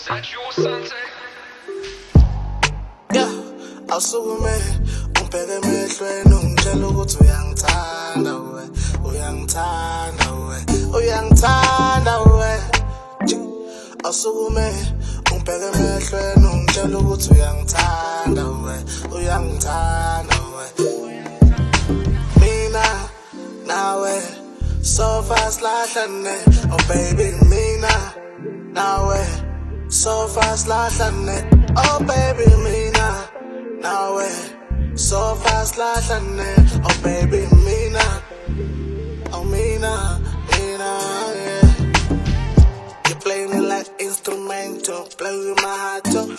Yeah, awusukume umbheke emehlweni ungitshela ukuthi uyangithanda we, uyangithanda we, uyangithanda we. Awusukume umbheke emehlweni ungitshela ukuthi uyangithanda we, uyangithanda we. Mina nawe so fast lahlane, oh baby mina nawe so fast lahlane, oh baby mina nawe so fast lahlane, oh baby mina, oh mina, yeah. You play me like instrumental, play with my heart too.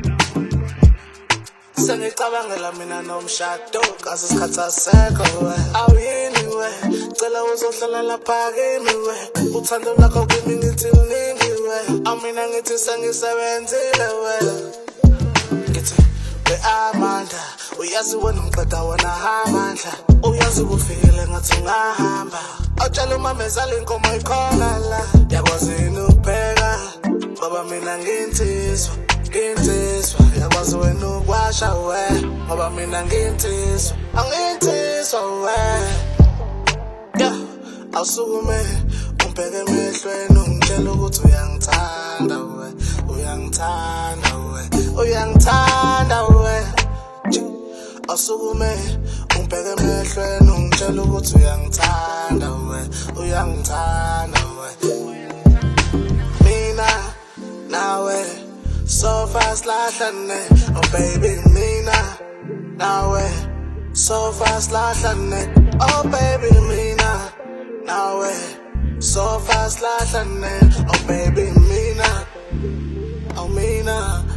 Sengicabangela mina nomshado kaze isikhathi asekho we, awuyini we, cela uzohlala lapha kimi we, uthando lakho kimi ngithi uningi we, amina ngithi sengisebenzile we. Ngithi we amandla, uyazi wena ngiqeda wena amandla, uyazi kufikile ngathi ungahamba, awutshela umamezala inkomo ikhona la, yakwazi yini ukupheka ngoba mina nginsizwa, nginsizwa, yakwazi wena ukwasha we, ngoba mina nginsizwa, anginsizwa we. Yeah, awusukume umbheke emehlweni ungitshela ukuthi uyangithanda we, uyangithanda we, uyangithanda we. Awusukume umbheke emehlweni ungitshela ukuthi uyangithanda we, uyangithanda we. Mina nawe so fast lahlane, oh baby mina nawe so fast lahlane, oh baby mina nawe so fast lahlane, oh baby mina, oh mina.